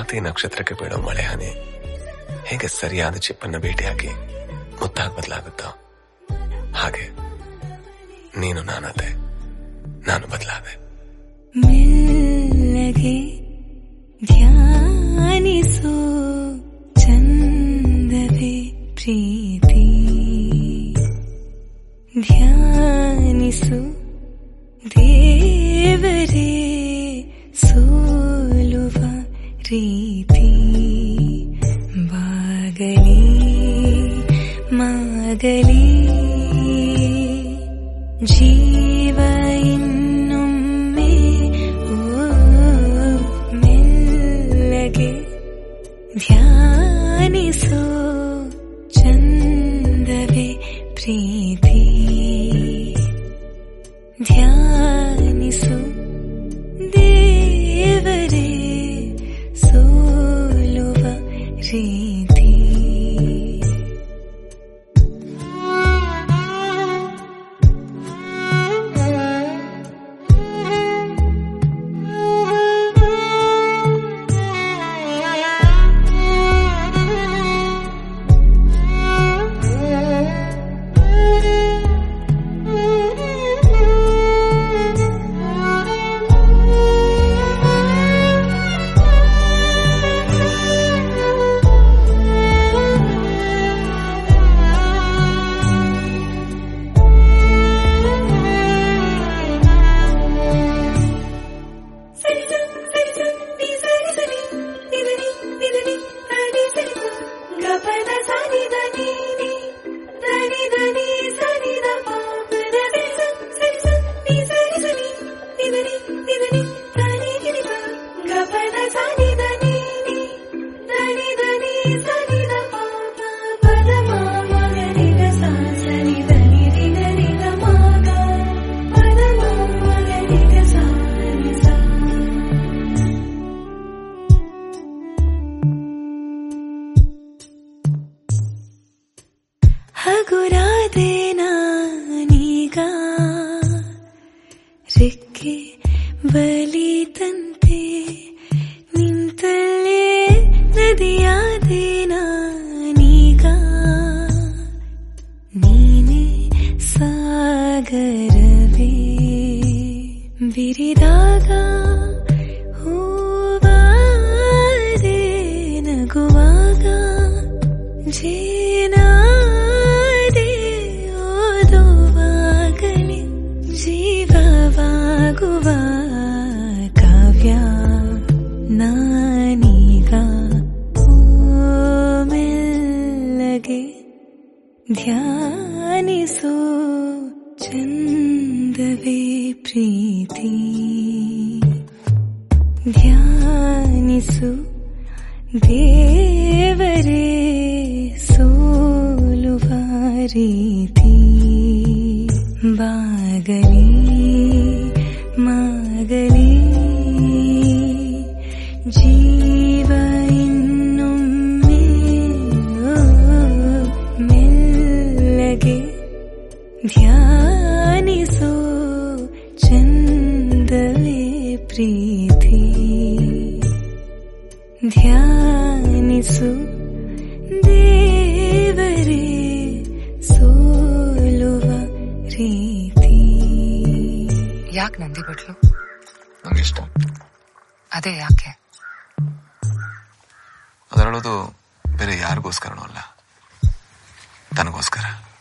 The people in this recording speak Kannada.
ಸ್ವಾತಿ ನಕ್ಷತ್ರಕ್ಕೆ ಬೀಳೋ ಮಳೆ ಹನಿ ಹೇಗೆ ಸರಿಯಾದ ಚಿಪ್ಪನ್ನ ಭೇಟಿಯಾಗಿ ಮುತ್ತಾಗಿ ಬದಲಾಗುತ್ತೋ ಹಾಗೆ ನೀನು ನಾನದೆ, ನಾನು ಬದಲಾದೆ. ಮೆಲ್ಲಗೆ ಧ್ಯಾನಿಸೋ ಚಂದವೇ ಪ್ರೀತಿ, ಧ್ಯಾನಿಸು ದೇವರೇ ಸೋಲುವ ರೀತಿ. ಬಾಗಲಿ ಮಾಗಲಿ ಜೀವ ಇನ್ನೊಮ್ಮೆ ಮೆಲ್ಲಗೆ ಧ್ಯಾನಿಸೋ ಚಂದವೇ ಪ್ರೀತಿ, ಧ್ಯಾನಿಸು ದೇವರೇ ಸೋಲುವ ರೀತಿ. ಹಗುರಾದೆ ನಾನೀಗ ರೆಕ್ಕೆ ಬಲಿತಂತೆ, ನಿಂತಲ್ಲೇ ನದಿಯಾದೆ ನಾನೀಗ, ನೀನೇ ಸಾಗರವೇ ಬಿರಿದಾಗ ಹೂವಾದೆ, ನಗುವಾಗ ಜೇನ ಜೀವವಾಗುವ ಕಾವ್ಯ ನಾನೀಗ. ಮೆಲ್ಲಗೆ ಧ್ಯಾನಿಸೋ ಚಂದವೇ ಪ್ರೀತಿ, ಧ್ಯಾನಿಸು ದೇವರೇ ಸೋಲುವ ರೀತಿ. ಬಾಗಲಿ ಮಾಗಲಿ ಜೀವ ಇನ್ನೊಮ್ಮೆ ಮೆಲ್ಲಗೆ ಧ್ಯಾನಿಸೋ ಚಂದವೇ ಪ್ರೀತಿ, ಧ್ಯಾನಿಸು ದೇವರೇ ಸೋಲುವ ರೀತಿ. ಯಾಕೆ ನಂದಿ ಬಿಟ್ಲು? ನಂಗಿಷ್ಟ. ಅದೇ ಯಾಕೆ? ಅದರೊಳದು ಬೇರೆ ಯಾರಿಗೋಸ್ಕರನೂ ಅಲ್ಲ, ತನಗೋಸ್ಕರ.